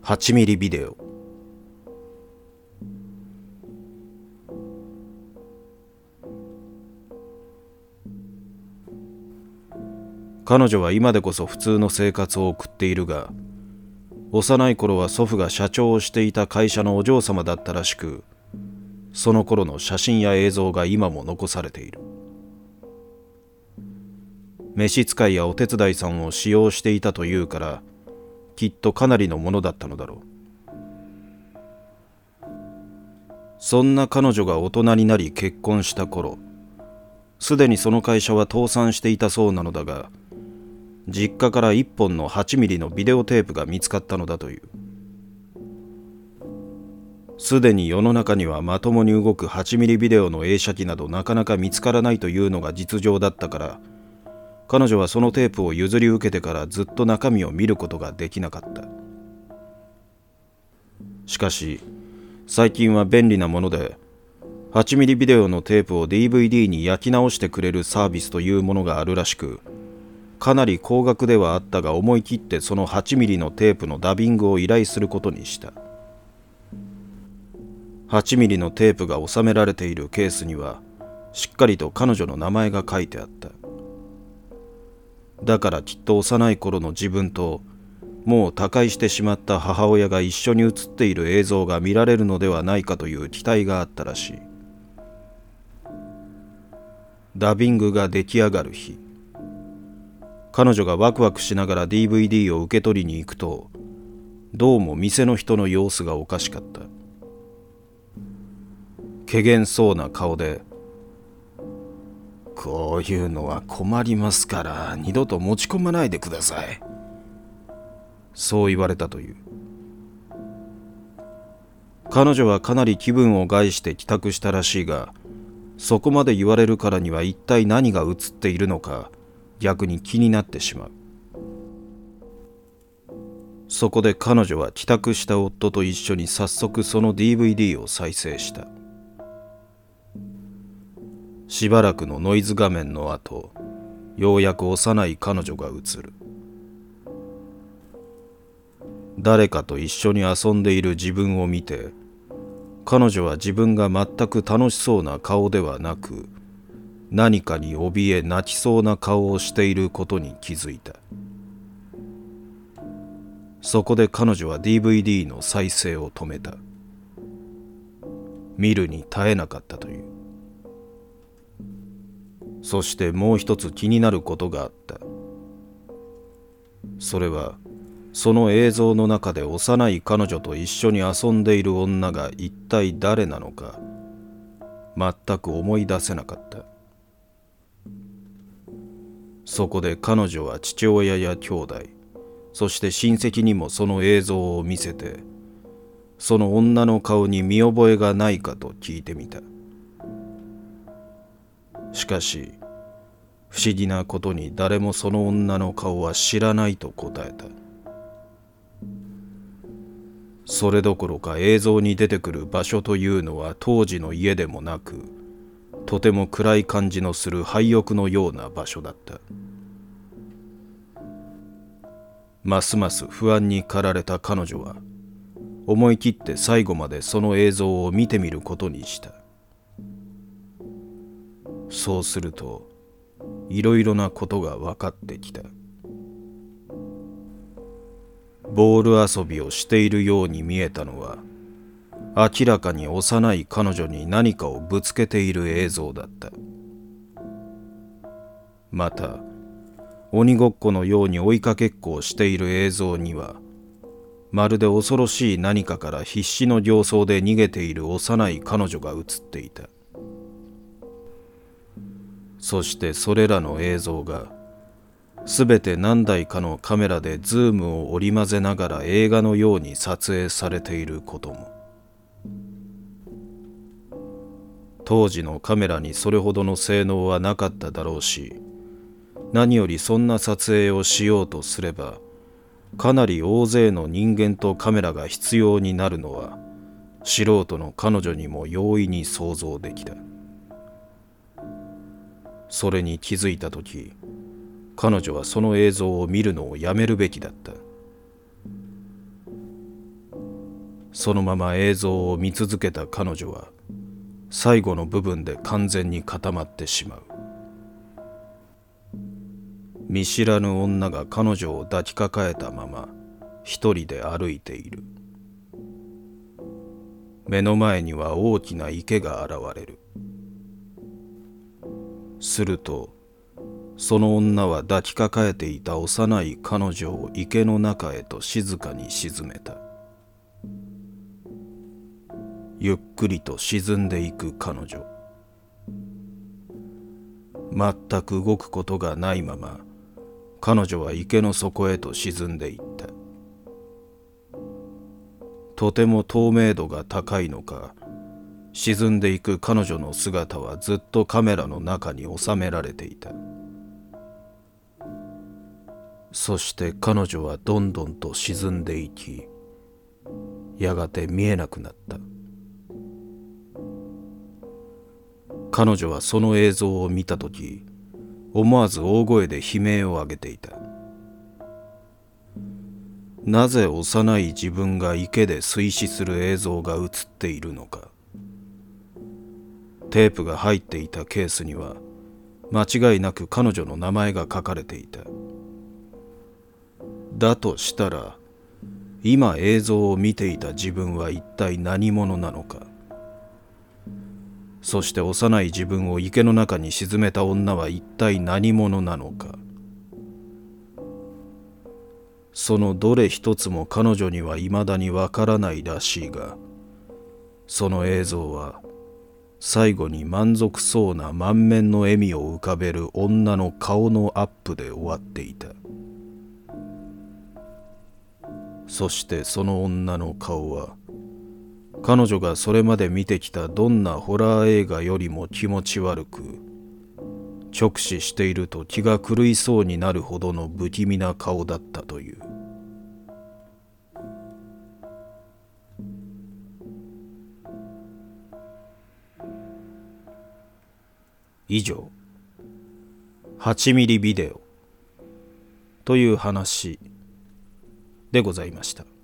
8ミリビデオ。彼女は今でこそ普通の生活を送っているが、幼い頃は祖父が社長をしていた会社のお嬢様だったらしく、その頃の写真や映像が今も残されている。召使いやお手伝いさんを使用していたというから、きっとかなりのものだったのだろう。そんな彼女が大人になり結婚した頃、すでにその会社は倒産していたそうなのだが、実家から1本の8ミリのビデオテープが見つかったのだという。すでに世の中にはまともに動く8ミリビデオの映写機などなかなか見つからないというのが実情だったから、彼女はそのテープを譲り受けてからずっと中身を見ることができなかった。しかし最近は便利なもので、8ミリビデオのテープを DVD に焼き直してくれるサービスというものがあるらしく、かなり高額ではあったが思い切ってその8ミリのテープのダビングを依頼することにした。8ミリのテープが収められているケースにはしっかりと彼女の名前が書いてあった。だからきっと幼い頃の自分ともう他界してしまった母親が一緒に写っている映像が見られるのではないかという期待があったらしい。ダビングが出来上がる日、彼女がワクワクしながら DVD を受け取りに行くと、どうも店の人の様子がおかしかった。怪げそうな顔で、こういうのは困りますから二度と持ち込まないでください、そう言われたという。彼女はかなり気分を害して帰宅したらしいが、そこまで言われるからには一体何が映っているのか逆に気になってしまう。そこで彼女は帰宅した夫と一緒に早速その DVD を再生した。しばらくのノイズ画面の後、ようやく幼い彼女が映る。誰かと一緒に遊んでいる自分を見て、彼女は自分が全く楽しそうな顔ではなく、何かに怯え泣きそうな顔をしていることに気づいた。そこで彼女は DVD の再生を止めた。見るに耐えなかったという。そしてもう一つ気になることがあった。それはその映像の中で幼い彼女と一緒に遊んでいる女が一体誰なのか全く思い出せなかった。そこで彼女は父親や兄弟、そして親戚にもその映像を見せて、その女の顔に見覚えがないかと聞いてみた。しかし不思議なことに誰もその女の顔は知らないと答えた。それどころか映像に出てくる場所というのは当時の家でもなく、とても暗い感じのする廃屋のような場所だった。ますます不安に駆られた彼女は思い切って最後までその映像を見てみることにした。そうするといろいろなことが分かってきた。ボール遊びをしているように見えたのは、明らかに幼い彼女に何かをぶつけている映像だった。また鬼ごっこのように追いかけっこをしている映像には、まるで恐ろしい何かから必死の形相で逃げている幼い彼女が映っていた。そしてそれらの映像がすべて何台かのカメラでズームを織り交ぜながら映画のように撮影されていることも。当時のカメラにそれほどの性能はなかっただろうし、何よりそんな撮影をしようとすれば、かなり大勢の人間とカメラが必要になるのは、素人の彼女にも容易に想像できた。それに気づいたとき、彼女はその映像を見るのをやめるべきだった。 そのまま映像を見続けた彼女は最後の部分で完全に固まってしまう。見知らぬ女が彼女を抱きかかえたまま一人で歩いている。目の前には大きな池が現れる。するとその女は抱きかかえていた幼い彼女を池の中へと静かに沈めた。ゆっくりと沈んでいく彼女。全く動くことがないまま彼女は池の底へと沈んでいった。とても透明度が高いのか、沈んでいく彼女の姿はずっとカメラの中に収められていた。そして彼女はどんどんと沈んでいき、やがて見えなくなった。彼女はその映像を見たとき、思わず大声で悲鳴を上げていた。なぜ幼い自分が池で水死する映像が映っているのか。テープが入っていたケースには間違いなく彼女の名前が書かれていた。だとしたら、今映像を見ていた自分は一体何者なのか。そして幼い自分を池の中に沈めた女は一体何者なのか。そのどれ一つも彼女には未だにわからないらしいが、その映像は最後に満足そうな満面の笑みを浮かべる女の顔のアップで終わっていた。そしてその女の顔は、彼女がそれまで見てきたどんなホラー映画よりも気持ち悪く、直視していると気が狂いそうになるほどの不気味な顔だったという。以上、8ミリビデオという話でございました。